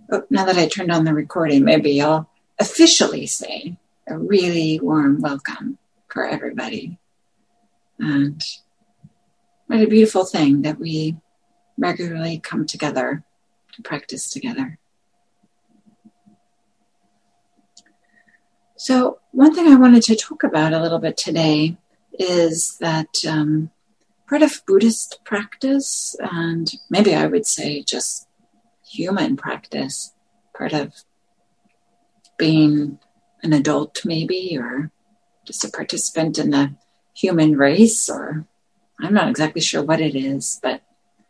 Oh, now that I turned on the recording, maybe I'll officially say a really warm welcome for everybody. And what a beautiful thing that we regularly come together to practice together. So one thing I wanted to talk about a little bit today is that part of Buddhist practice, and maybe I would say just human practice, part of being an adult maybe, or just a participant in the human race, or I'm not exactly sure what it is, but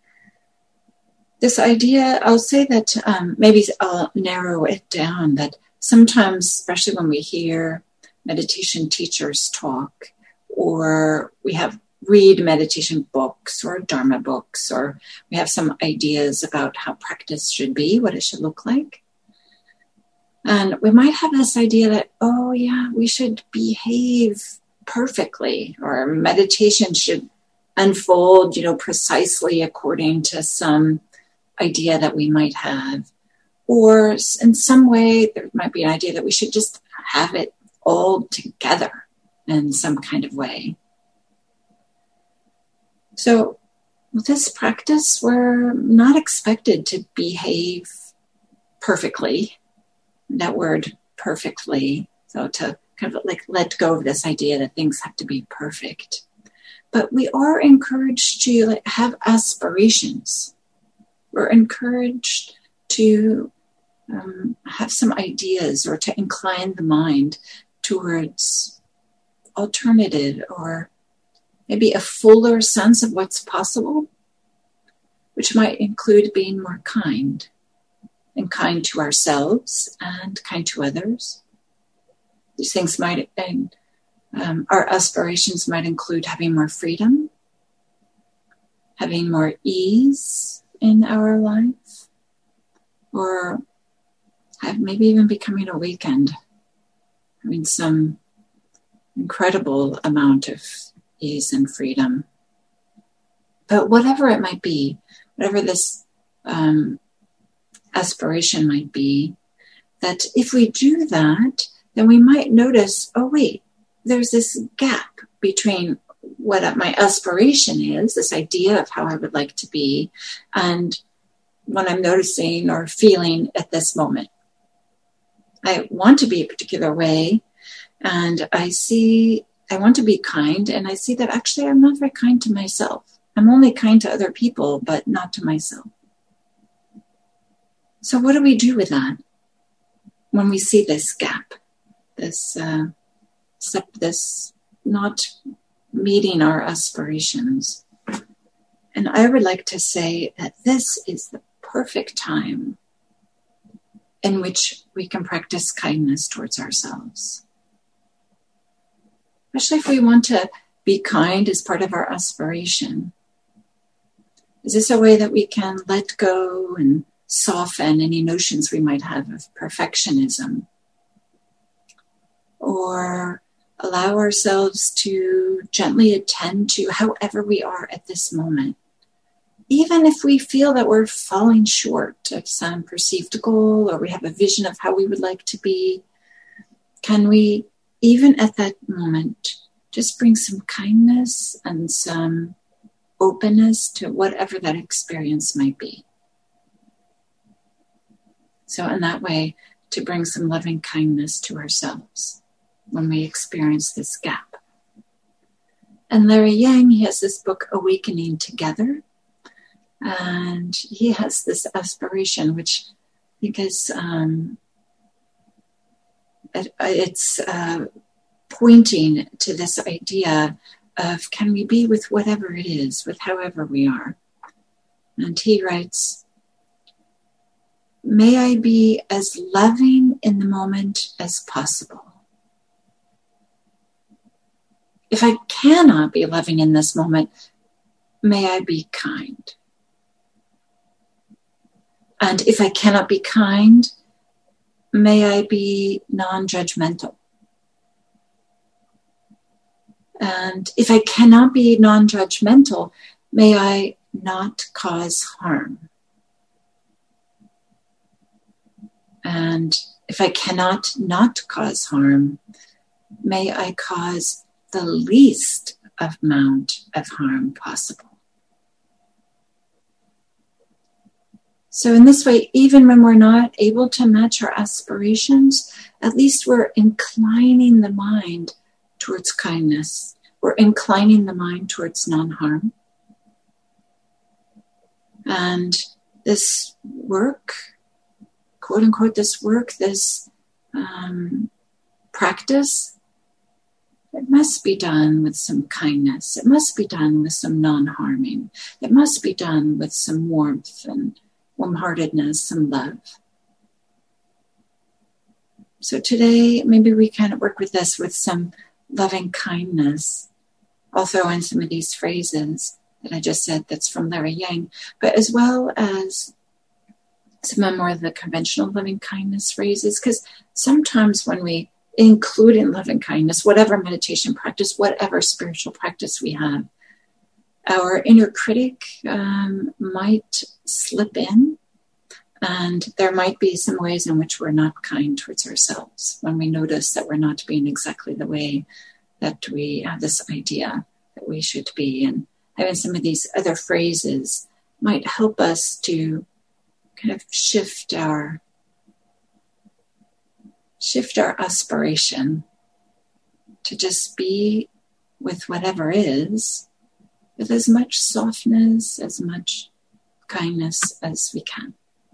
this idea, I'll say that maybe I'll narrow it down, that sometimes, especially when we hear meditation teachers talk, or we read meditation books or Dharma books, or we have some ideas about how practice should be, what it should look like. And we might have this idea that, oh yeah, we should behave perfectly, or meditation should unfold, precisely according to some idea that we might have. Or in some way, there might be an idea that we should just have it all together in some kind of way. So with this practice, we're not expected to behave perfectly. That word perfectly. So to kind of like let go of this idea that things have to be perfect. But we are encouraged to have aspirations. We're encouraged to have some ideas, or to incline the mind towards alternative, or maybe a fuller sense of what's possible, which might include being more kind, and kind to ourselves and kind to others. These things might, our aspirations might include having more freedom, having more ease in our life, or maybe even becoming awakened, having some incredible amount of ease and freedom. But whatever it might be, whatever this aspiration might be, that if we do that, then we might notice, oh wait, there's this gap between what my aspiration is, this idea of how I would like to be, and what I'm noticing or feeling at this moment. I want to be a particular way, and I want to be kind, and I see that actually I'm not very kind to myself. I'm only kind to other people, but not to myself. So what do we do with that when we see this gap, this not meeting our aspirations? And I would like to say that this is the perfect time in which we can practice kindness towards ourselves. Especially if we want to be kind as part of our aspiration. Is this a way that we can let go and soften any notions we might have of perfectionism? Or allow ourselves to gently attend to however we are at this moment. Even if we feel that we're falling short of some perceived goal, or we have a vision of how we would like to be, can we, even at that moment, just bring some kindness and some openness to whatever that experience might be? So in that way, to bring some loving kindness to ourselves when we experience this gap. And Larry Yang, he has this book, Awakening Together. And he has this aspiration, which I think is, it's pointing to this idea of, can we be with whatever it is, with however we are? And he writes, may I be as loving in the moment as possible. If I cannot be loving in this moment, may I be kind. And if I cannot be kind, may I be non-judgmental. And if I cannot be non-judgmental, may I not cause harm. And if I cannot not cause harm, may I cause the least amount of harm possible. So in this way, even when we're not able to match our aspirations, at least we're inclining the mind towards kindness. We're inclining the mind towards non-harm. And this work, quote unquote, this practice, it must be done with some kindness. It must be done with some non-harming. It must be done with some warmth and warm-heartedness, some love. So today, maybe we can work with this with some loving kindness. I'll throw in some of these phrases that I just said that's from Larry Yang, but as well as some of more of the conventional loving kindness phrases, because sometimes when we include in loving kindness, whatever meditation practice, whatever spiritual practice we have, our inner critic might slip in, and there might be some ways in which we're not kind towards ourselves when we notice that we're not being exactly the way that we have this idea that we should be. And having some of these other phrases might help us to kind of shift our aspiration to just be with whatever is, with as much softness, as much kindness as we can.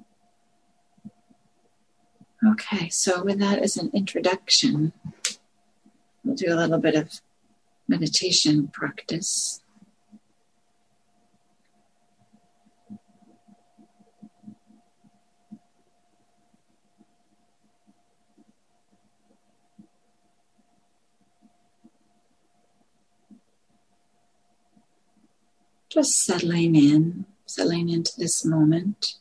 Okay, so with that as an introduction, we'll do a little bit of meditation practice. Just settling into this moment.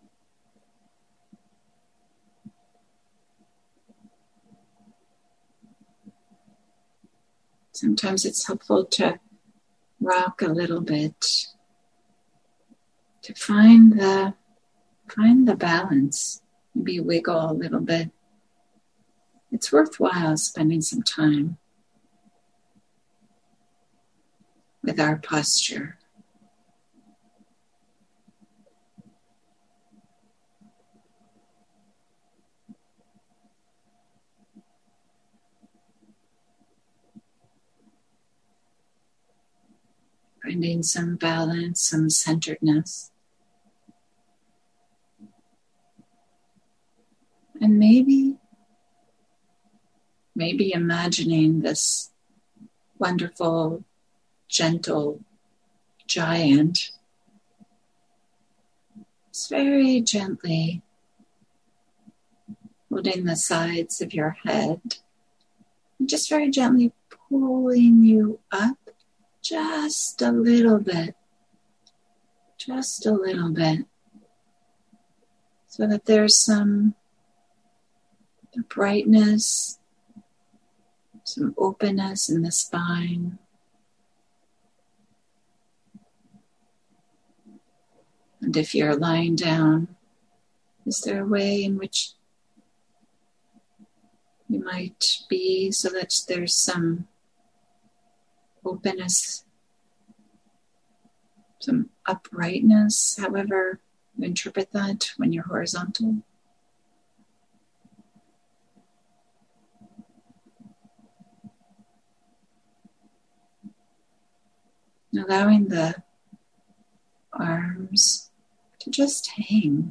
Sometimes it's helpful to rock a little bit, to find the balance, maybe wiggle a little bit. It's worthwhile spending some time with our posture. Finding some balance, some centeredness. And maybe imagining this wonderful, gentle giant is very gently holding the sides of your head and just very gently pulling you up just a little bit, so that there's some brightness, some openness in the spine. And if you're lying down, is there a way in which you might be so that there's some openness, some uprightness, however you interpret that when you're horizontal? Allowing the arms to just hang,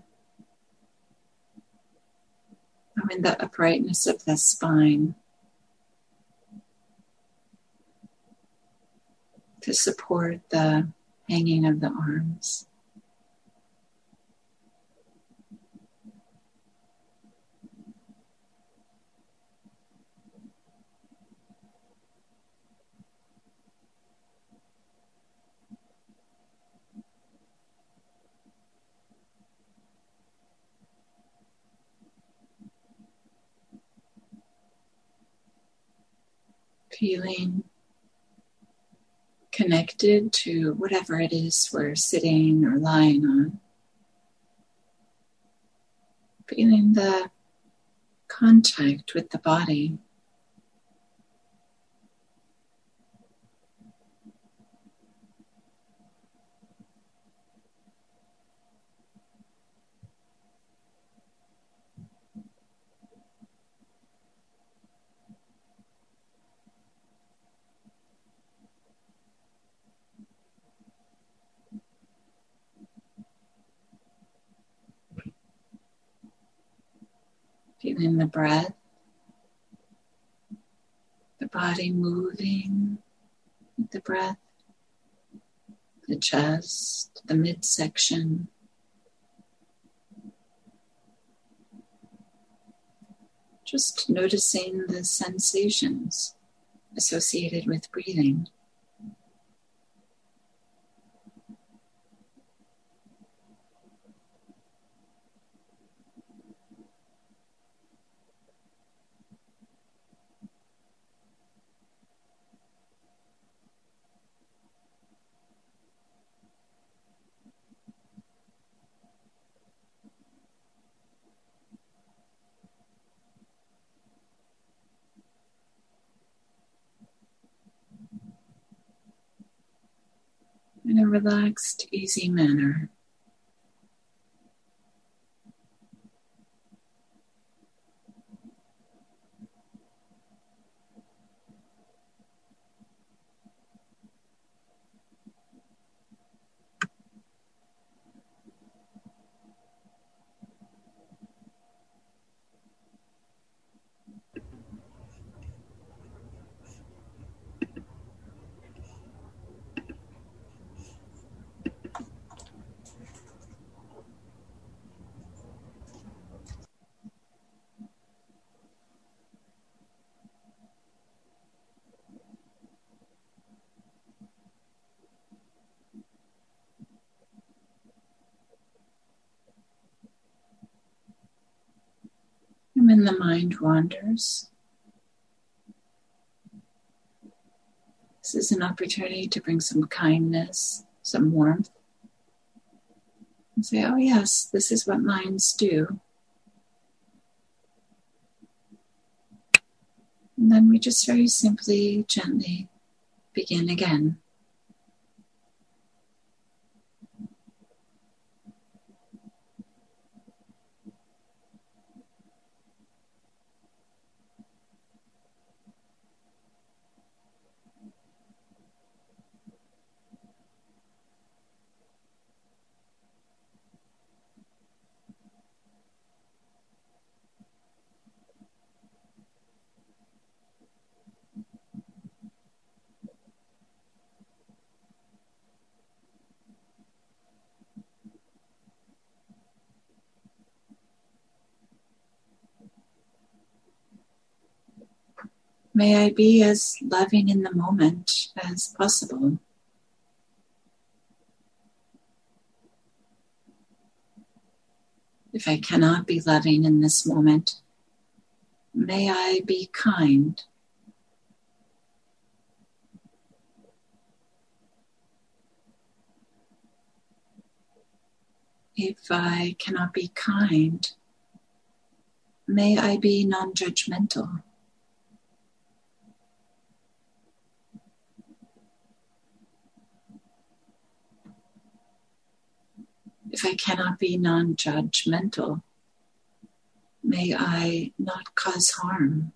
allowing the uprightness of the spine to support the hanging of the arms. Feeling connected to whatever it is we're sitting or lying on. Feeling the contact with the body. Feeling the breath, the body moving with the breath, the chest, the midsection. Just noticing the sensations associated with breathing. In a relaxed, easy manner. And when the mind wanders, this is an opportunity to bring some kindness, some warmth, and say, oh yes, this is what minds do. And then we just very simply, gently begin again. May I be as loving in the moment as possible. If I cannot be loving in this moment, may I be kind. If I cannot be kind, may I be non-judgmental. If I cannot be non-judgmental, may I not cause harm.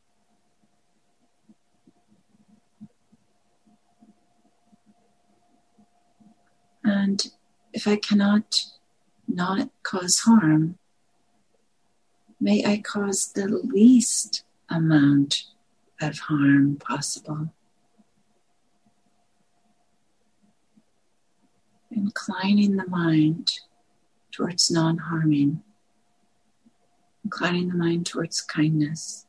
And if I cannot not cause harm, may I cause the least amount of harm possible. Inclining the mind towards non-harming, inclining the mind towards kindness.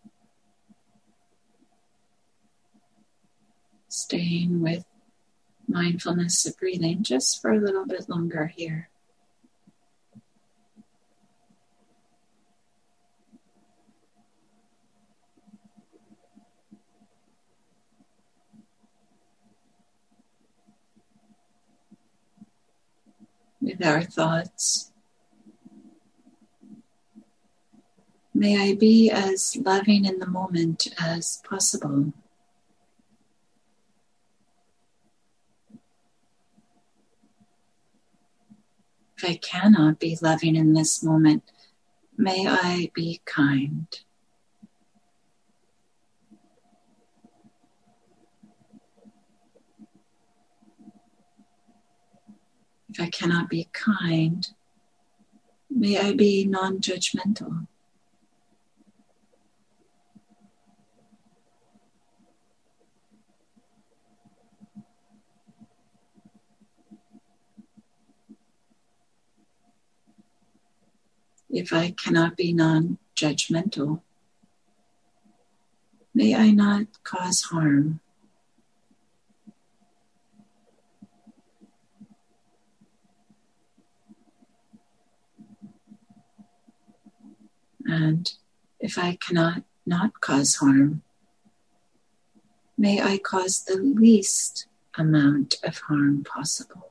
Staying with mindfulness of breathing just for a little bit longer here. With our thoughts, may I be as loving in the moment as possible. If I cannot be loving in this moment, may I be kind. If I cannot be kind, may I be non-judgmental. If I cannot be non-judgmental, may I not cause harm. And if I cannot not cause harm, may I cause the least amount of harm possible.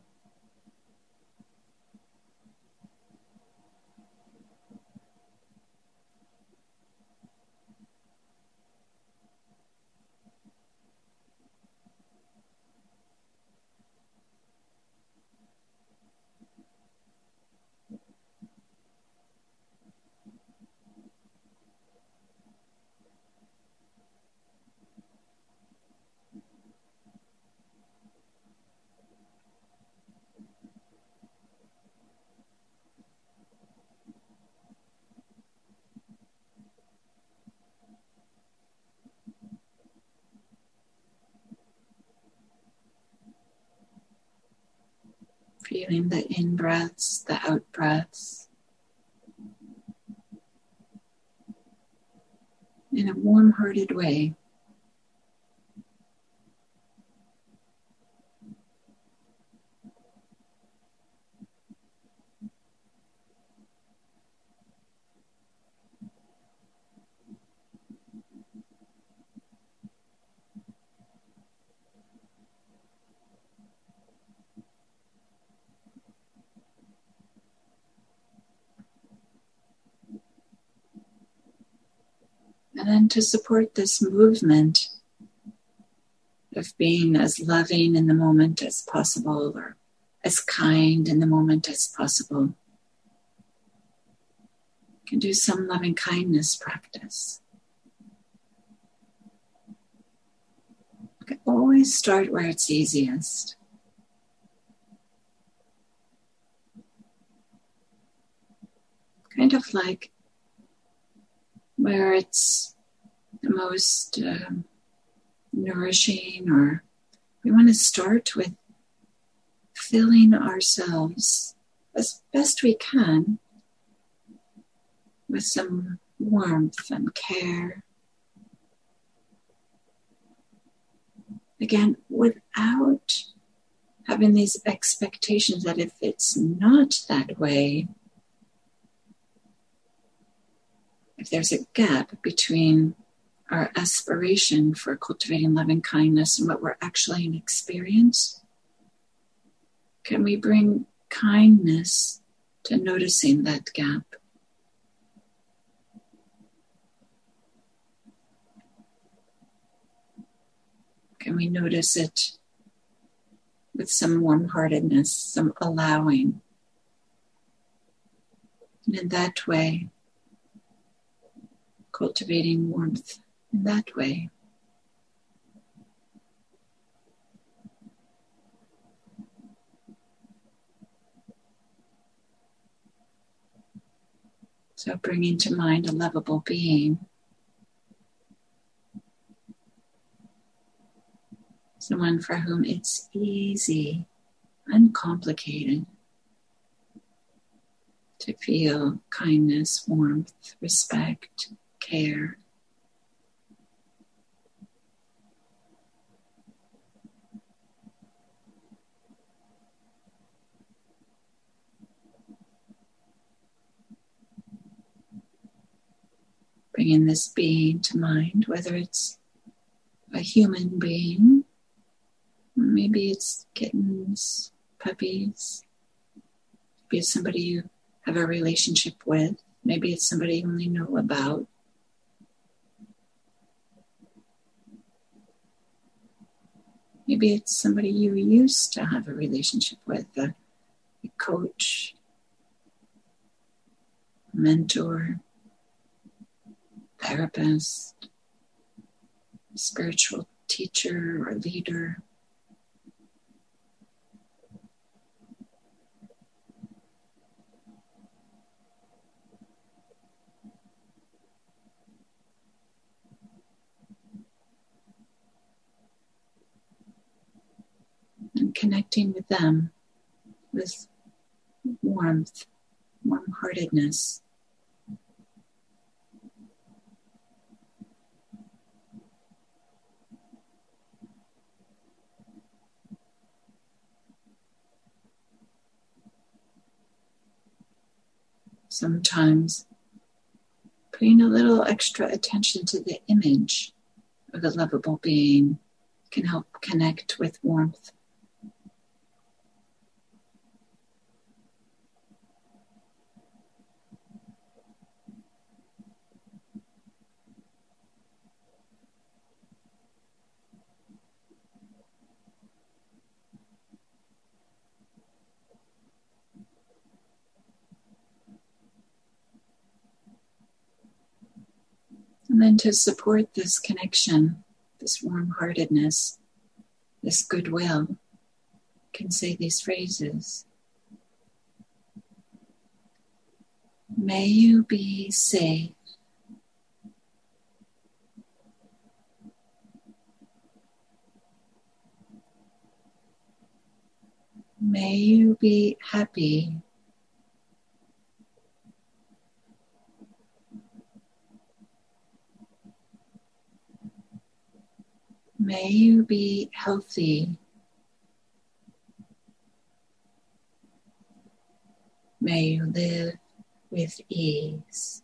Feeling the in-breaths, the out-breaths, in a warm-hearted way. And then to support this movement of being as loving in the moment as possible, or as kind in the moment as possible, you can do some loving kindness practice. You can always start where it's easiest. Kind of like where it's the most nourishing, or we want to start with filling ourselves as best we can with some warmth and care. Again, without having these expectations that if it's not that way, if there's a gap between our aspiration for cultivating loving kindness and what we're actually in experience, can we bring kindness to noticing that gap? Can we notice it with some warm-heartedness, some allowing? And in that way, cultivating warmth in that way. So bringing to mind a lovable being, someone for whom it's easy, uncomplicated, to feel kindness, warmth, respect, care. Bringing this being to mind, whether it's a human being, or maybe it's kittens, puppies, maybe it's somebody you have a relationship with, maybe it's somebody you only know about. Maybe it's somebody you used to have a relationship with, a coach, a mentor, therapist, a spiritual teacher or leader. And connecting with them with warmth, warm-heartedness. Sometimes paying a little extra attention to the image of a lovable being can help connect with warmth. And then to support this connection, this warm-heartedness, this goodwill, you can say these phrases. May you be safe. May you be happy. May you be healthy. May you live with ease.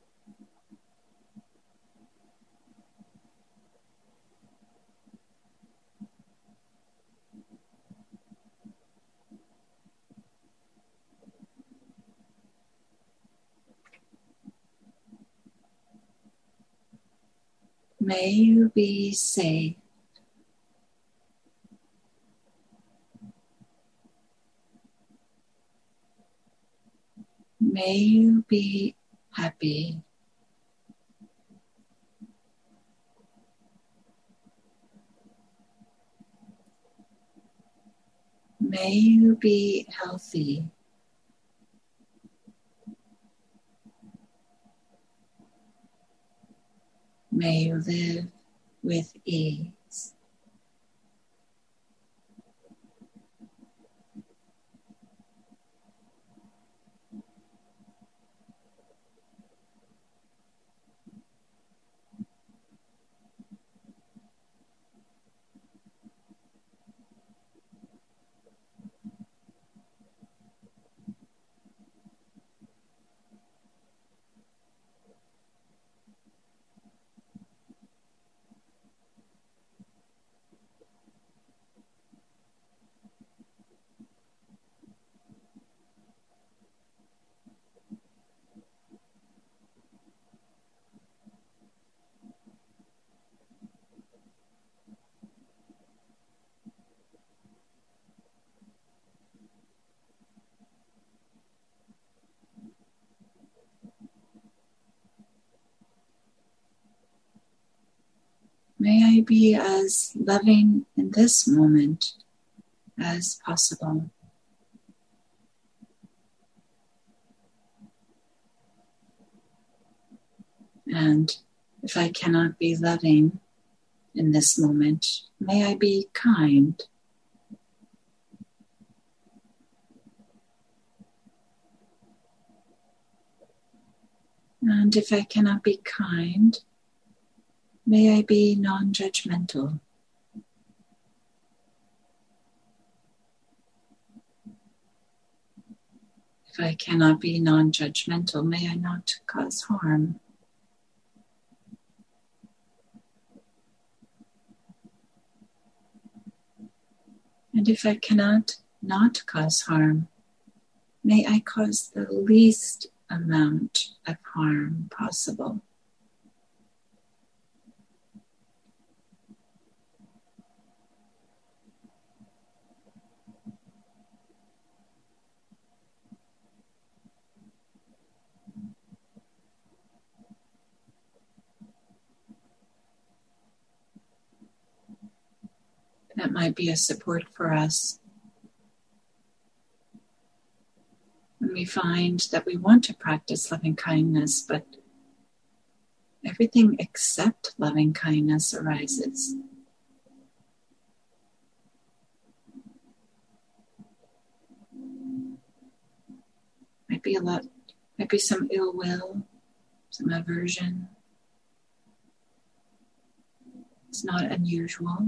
May you be safe. May you be happy. May you be healthy. May you live with ease. May I be as loving in this moment as possible. And if I cannot be loving in this moment, may I be kind. And if I cannot be kind, may I be non-judgmental. If I cannot be non-judgmental, may I not cause harm. And if I cannot not cause harm, may I cause the least amount of harm possible. That might be a support for us when we find that we want to practice loving kindness, but everything except loving kindness arises. Might be some ill will, some aversion. It's not unusual.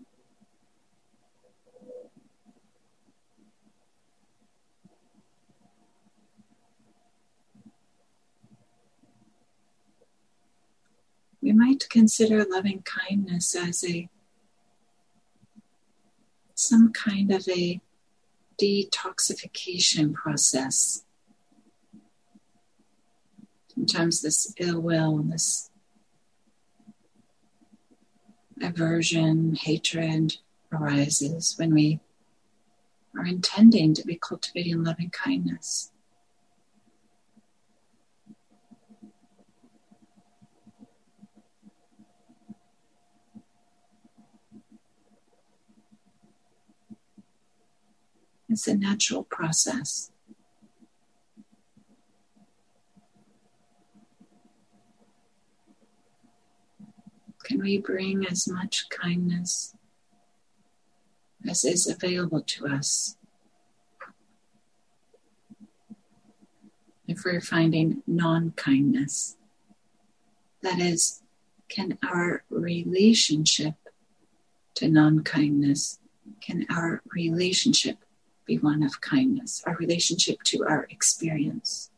We might consider loving kindness as some kind of a detoxification process. Sometimes this ill will, this aversion, hatred arises when we are intending to be cultivating loving kindness. It's a natural process. Can we bring as much kindness as is available to us? If we're finding non-kindness, that is, can our relationship to non-kindness, can our relationship be one of kindness, our relationship to our experience?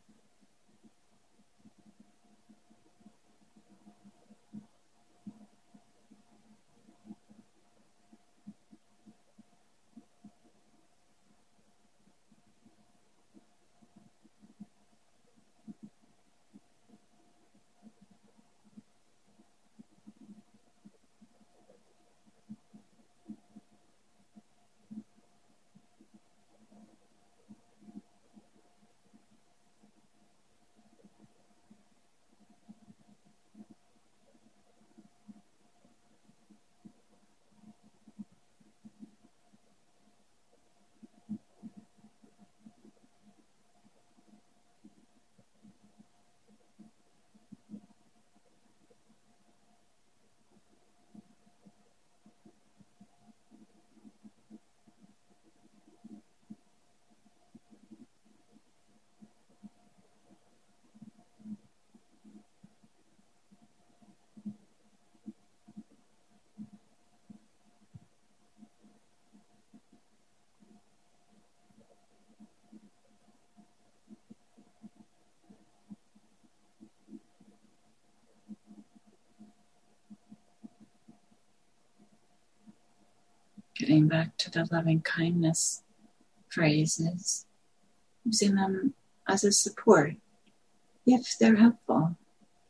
Getting back to the loving kindness phrases, using them as a support if they're helpful.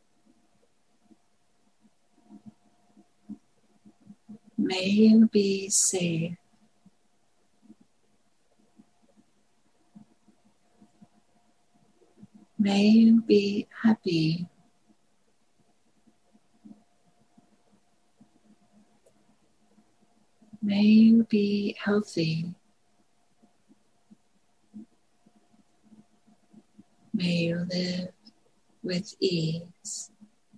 May you be safe. May you be happy. May you be healthy. May you live with ease.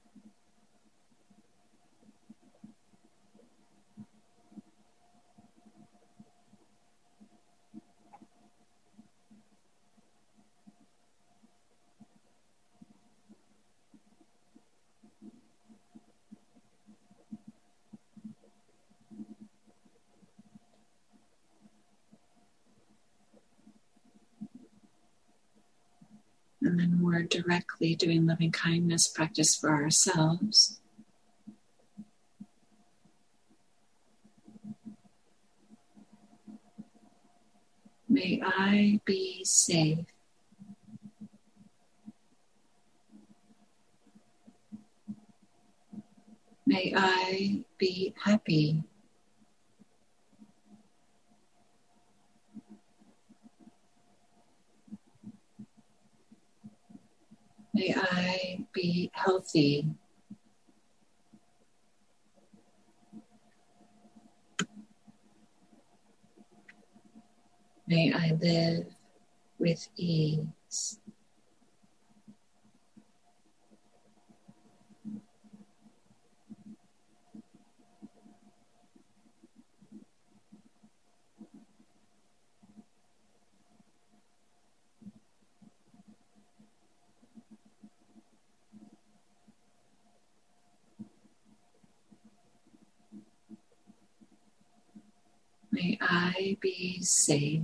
And then more directly doing loving kindness practice for ourselves. May I be safe. May I be happy. May I be healthy. May I live with ease. May I be safe.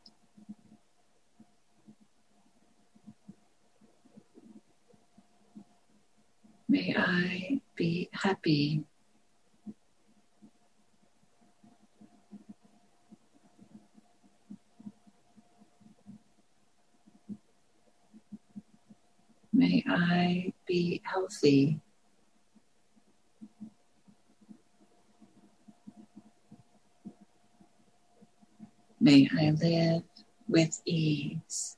May I be happy. May I be healthy. May I live with ease.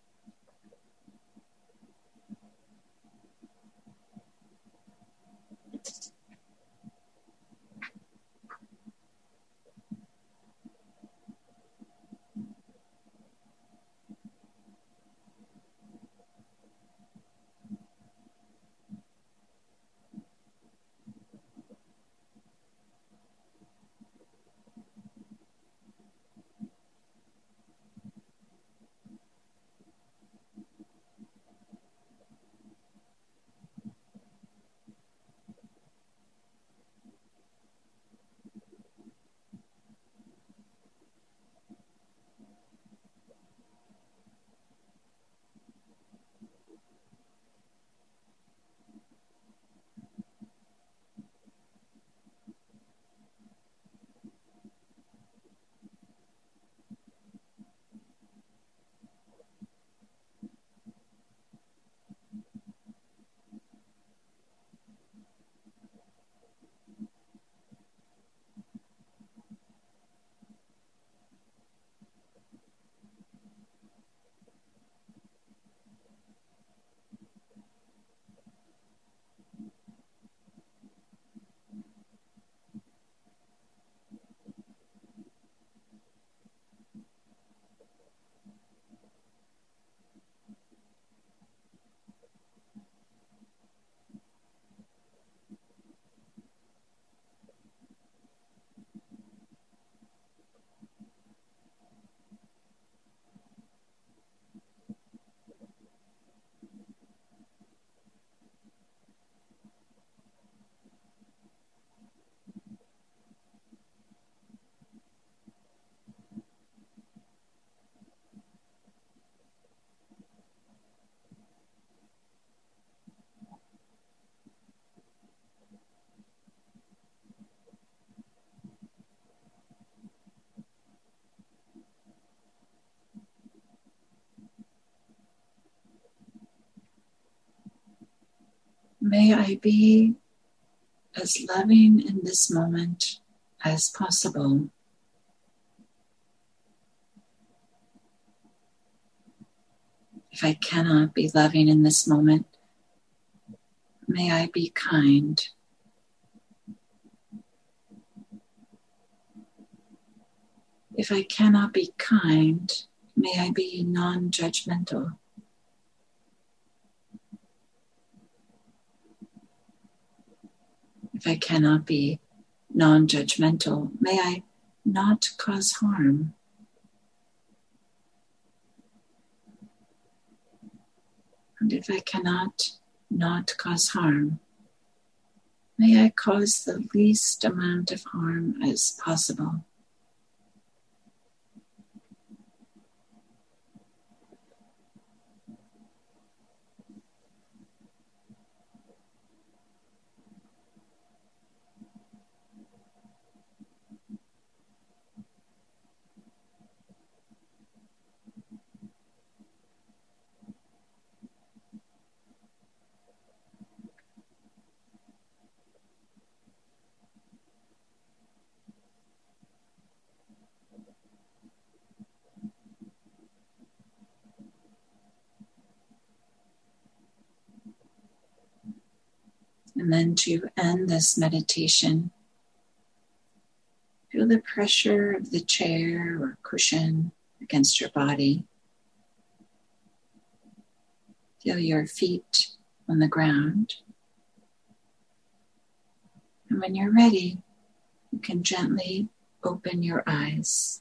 May I be as loving in this moment as possible. If I cannot be loving in this moment, may I be kind. If I cannot be kind, may I be non-judgmental. If I cannot be non-judgmental, may I not cause harm. And if I cannot not cause harm, may I cause the least amount of harm as possible. And then to end this meditation, feel the pressure of the chair or cushion against your body. Feel your feet on the ground. And when you're ready, you can gently open your eyes.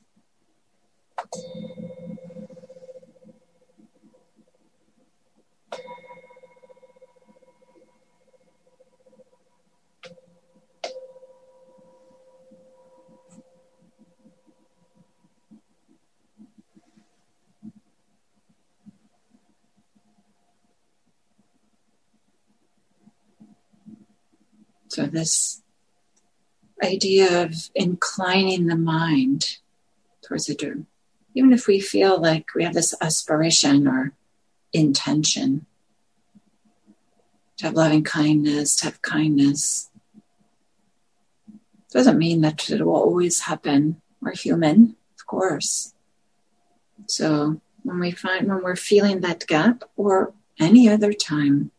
So this idea of inclining the mind towards a dream, even if we feel like we have this aspiration or intention to have loving kindness, to have kindness, doesn't mean that it will always happen. We're human, of course. So when we're feeling that gap, or any other time,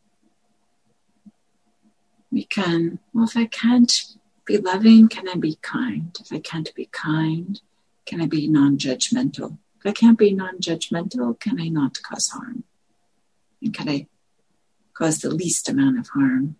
we can, if I can't be loving, can I be kind? If I can't be kind, can I be non-judgmental? If I can't be non-judgmental, can I not cause harm? And can I cause the least amount of harm?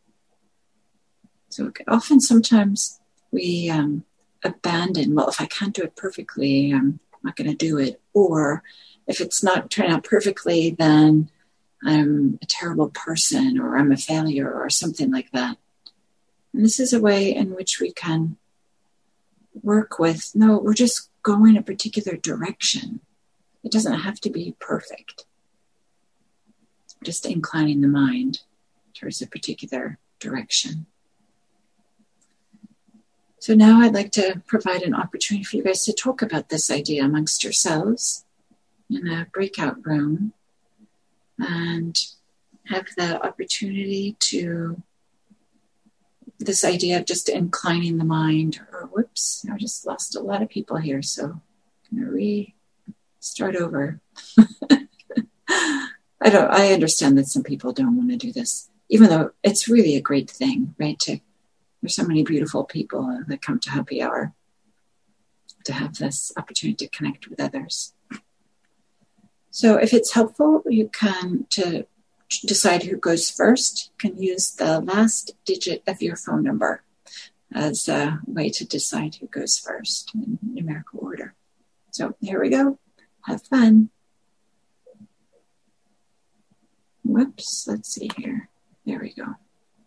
So sometimes we abandon, if I can't do it perfectly, I'm not going to do it. Or if it's not turning out perfectly, then I'm a terrible person, or I'm a failure, or something like that. And this is a way in which we can work with, we're just going a particular direction. It doesn't have to be perfect. Just inclining the mind towards a particular direction. So now I'd like to provide an opportunity for you guys to talk about this idea amongst yourselves in a breakout room, and have the opportunity to this idea of just inclining the mind, or I just lost a lot of people here, so I'm going to start over. I understand that some people don't want to do this, even though it's really a great thing, right? There's so many beautiful people that come to Happy Hour to have this opportunity to connect with others. So if it's helpful, you can, to decide who goes first, you can use the last digit of your phone number as a way to decide who goes first in numerical order. So here we go. Have fun. Whoops, let's see here. There we go.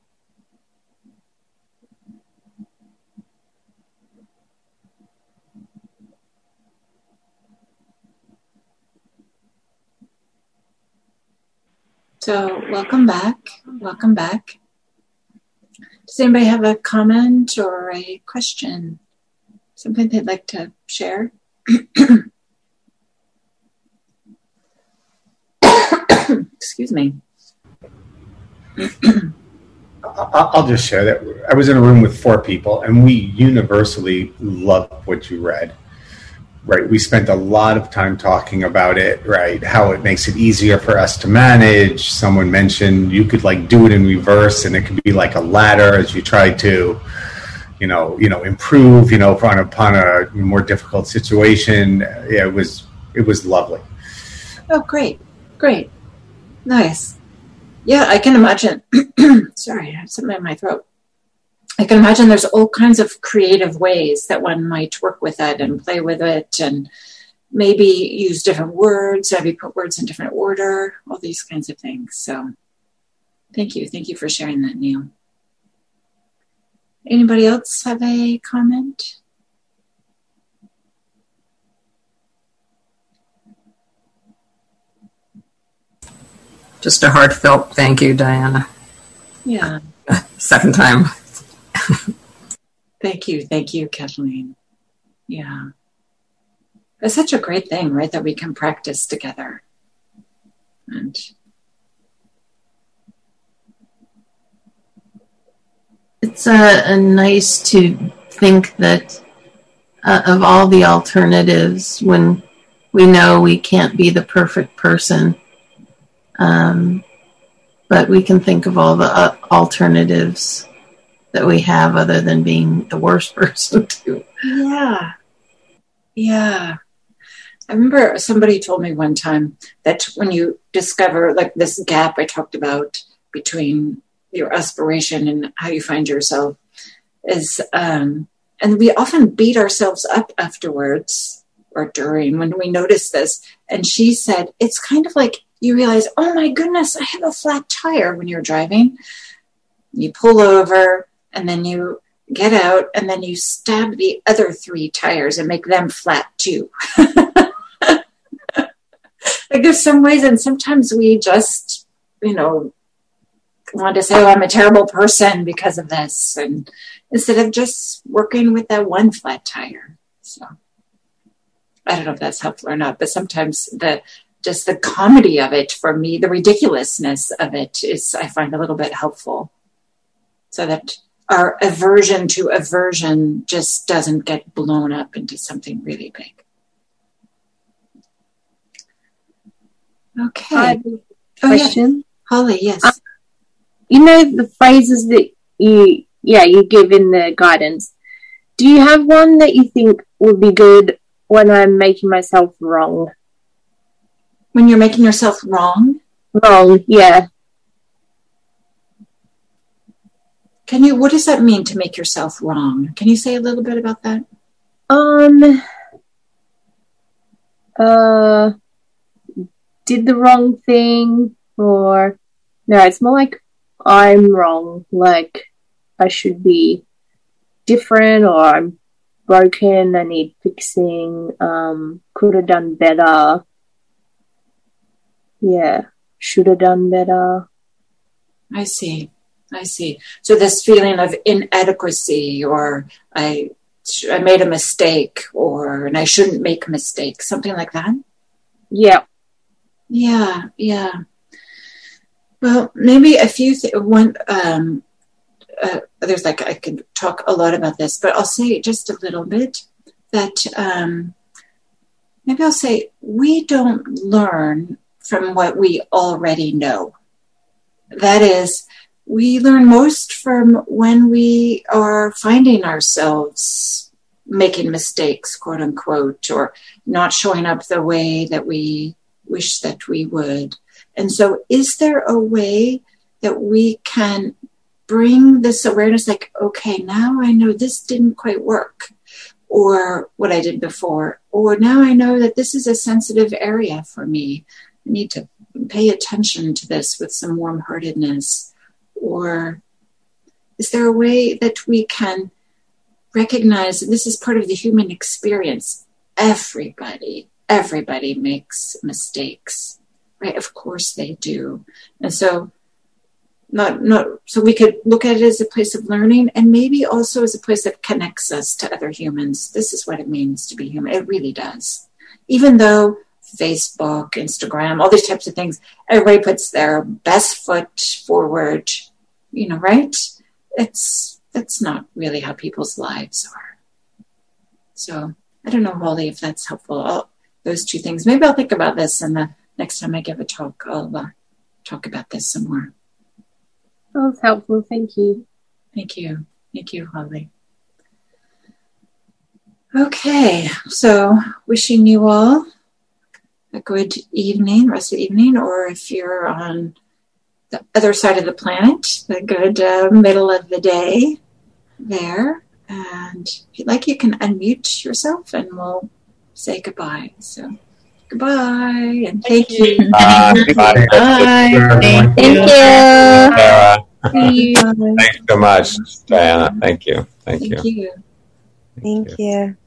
So welcome back. Welcome back. Does anybody have a comment or a question? Something they'd like to share? Excuse me. I'll just share that. I was in a room with 4 people, and we universally loved what you read. Right, we spent a lot of time talking about it, right, how it makes it easier for us to manage. Someone mentioned you could do it in reverse, and it could be like a ladder as you try to, improve, upon a more difficult situation. Yeah, it was lovely. Oh, great. Nice. Yeah, I can imagine. Sorry, I have something in my throat. I can imagine there's all kinds of creative ways that one might work with it and play with it, and maybe use different words, maybe put words in different order, all these kinds of things. So thank you. Thank you for sharing that, Neil. Anybody else have a comment? Just a heartfelt thank you, Diana. Yeah. Second time. Thank you, Kathleen. Yeah. It's such a great thing, right, that we can practice together. And it's nice to think that of all the alternatives, when we know we can't be the perfect person, but we can think of all the alternatives that we have other than being the worst person too. Yeah. Yeah. I remember somebody told me one time that when you discover like this gap I talked about between your aspiration and how you find yourself is, and we often beat ourselves up afterwards or during when we notice this. And she said, it's kind of like you realize, oh my goodness, I have a flat tire when you're driving. You pull over and then you get out and then you stab the other 3 tires and make them flat too. Like there's some ways, and sometimes we just, want to say, oh, I'm a terrible person because of this, and instead of just working with that one flat tire. So I don't know if that's helpful or not, but sometimes the comedy of it for me, the ridiculousness of it is, I find a little bit helpful, so that our aversion to aversion just doesn't get blown up into something really big. Okay. Question. Yeah. Holly, yes. The phrases that you give in the guidance. Do you have one that you think would be good when I'm making myself wrong? When you're making yourself wrong? Wrong, yeah. What does that mean to make yourself wrong? Can you say a little bit about that? Did the wrong thing, or no, it's more like I'm wrong, like I should be different, or I'm broken, I need fixing, could have done better. Yeah, should have done better. I see. So this feeling of inadequacy, or I made a mistake, and I shouldn't make mistakes, something like that? Yeah. Yeah. Well, maybe a few there's I could talk a lot about this, but I'll say just a little bit that maybe I'll say we don't learn from what we already know. That is, we learn most from when we are finding ourselves making mistakes, quote unquote, or not showing up the way that we wish that we would. And so is there a way that we can bring this awareness, like, okay, now I know this didn't quite work, or what I did before, or now I know that this is a sensitive area for me. I need to pay attention to this with some warm-heartedness. Or is there a way that we can recognize that this is part of the human experience? Everybody makes mistakes, right? Of course they do. And so so we could look at it as a place of learning, and maybe also as a place that connects us to other humans. This is what it means to be human. It really does. Even though Facebook, Instagram, all these types of things, everybody puts their best foot forward, right? That's not really how people's lives are. So I don't know, Holly, if that's helpful. Those 2 things. Maybe I'll think about this, and the next time I give a talk, I'll talk about this some more. That was helpful. Thank you. Thank you, Holly. Okay, so wishing you all a good evening, rest of the evening, or if you're on the other side of the planet, a good middle of the day there. And if you'd like, you can unmute yourself and we'll say goodbye. So goodbye and thank you. Bye. Thank you. Sarah. See you. Thanks so much, Diana. Thank you. Thank you. Thank you.